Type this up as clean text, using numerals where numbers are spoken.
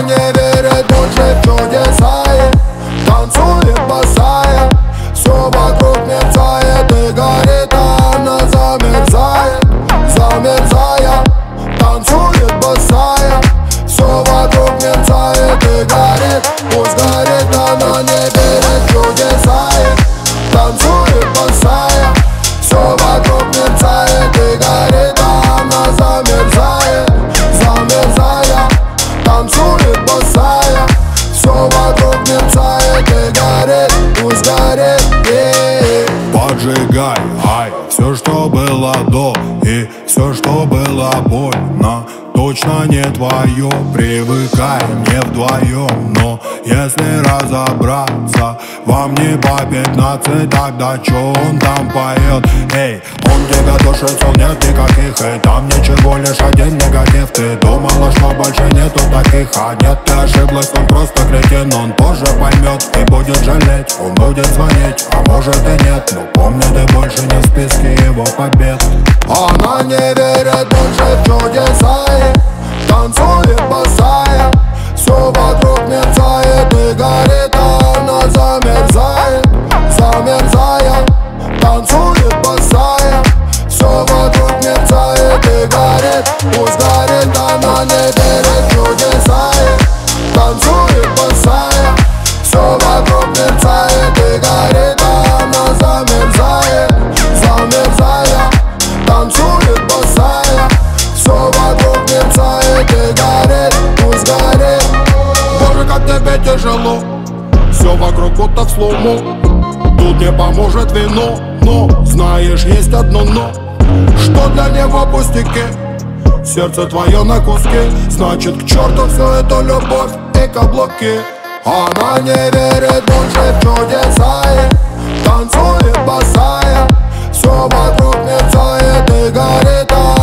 не верит больше в чудеса и танцует босая. Все вокруг мерцает и горит, а она замерзает, замерзая. Танцует босая. Все вокруг мерцает и горит, пусть горит, она не верит в чудеса и танцует босая. Все вокруг мерцает и горит, а она замерзает, замерзая. Танцует босая. Все вокруг мерцает и горит, пусть горит. Поджигай, ай, все, что было до, и все, что было больно, точно не твое. Привыкай, не вдвоем, но если разобраться, вам не по 15, тогда чё он там поет? Эй, он тебя душит, сон нет никаких, и там ничего, лишь один негатив. Ты думала, что больше нету таких, а нет, ты ошиблась, он просто кретин. Он позже поймет и будет жалеть, он будет звонить, а может и нет. Но помни, ты больше не в списке его побед. Она не верит больше в чудеса и танцует босая. Все вокруг мерцает и горит, а она замерзает, замерзая. Танцует босая. Все вокруг мерцает и горит, пусть горит, она не верит в чудеса и танцует босая. Все вокруг мерцает и горит, а она замерзает, замерзая. Танцует босая. Все вокруг мерцает и горит, пусть горит. Боже, как тебе тяжело, все вокруг будто в слому. Тут не поможет вино, но знаешь, есть одно но, что для него пустяки. Сердце твое на куски, значит к черту все это любовь и каблуки. Она не верит больше в чудеса и танцует босая. Все вокруг мерцает и горит,